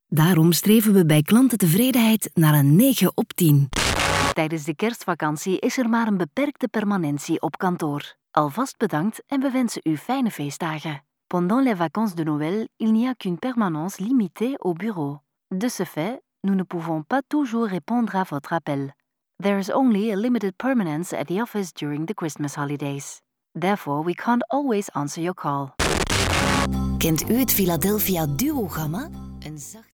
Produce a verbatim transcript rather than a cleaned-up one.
Daarom streven we bij klantentevredenheid naar een negen op tien. Tijdens de kerstvakantie is er maar een beperkte permanentie op kantoor. Alvast bedankt en we wensen u fijne feestdagen. Pendant les vacances de Noël, il n'y a qu'une permanence limitée au bureau. De ce fait, nous ne pouvons pas toujours répondre à votre appel. There is only a limited permanence at the office during the Christmas holidays. Therefore, we can't always answer your call. Kent u het Philadelphia Duo-gamma? Een zacht...